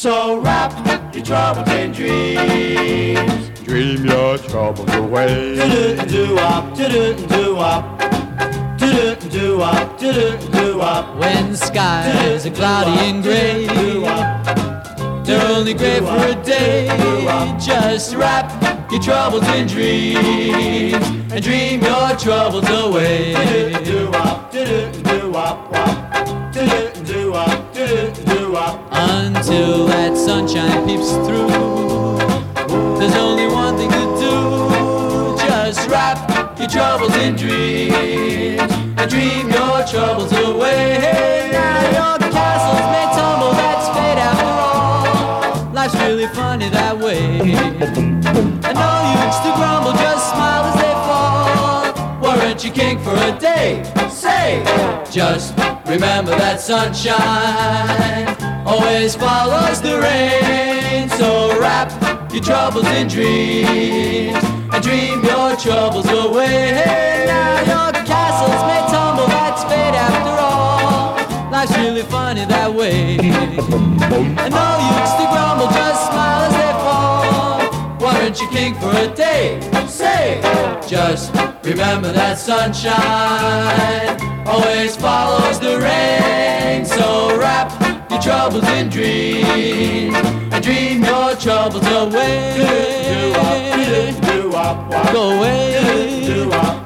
So wrap your troubles in dreams. Dream your troubles away. Do-do-do-wop, do-do-do-wop, do-do-do-wop, do-do-do-wop. When skies are cloudy and gray, they're only gray for a day. Just wrap your troubles in dreams and dream your troubles away. Do-do-do-wop, do-do-do-wop, wop, do-do-do-wop, do-do-do-wop. Until that sunshine peeps through, there's only one thing to do. Just wrap your troubles in dreams and dream your troubles away. Now your castles may tumble, that's fate after all. Life's really funny that way. And no use to grumble, just smile as they fall. Weren't you king for a day? Say, just remember that sunshine always follows the rain. So wrap your troubles in dreams and dream your troubles away. Now your castles may tumble, that's fate after all. Life's really funny that way. And no use to grumble, just smile as they fall. Weren't you king for a day? Say, just remember that sunshine always follows the rain. So wrap your troubles in dreams and dream your troubles away. Do-do-do-wop, do-do-do-wop, wop. Go away. Do-do-do-wop.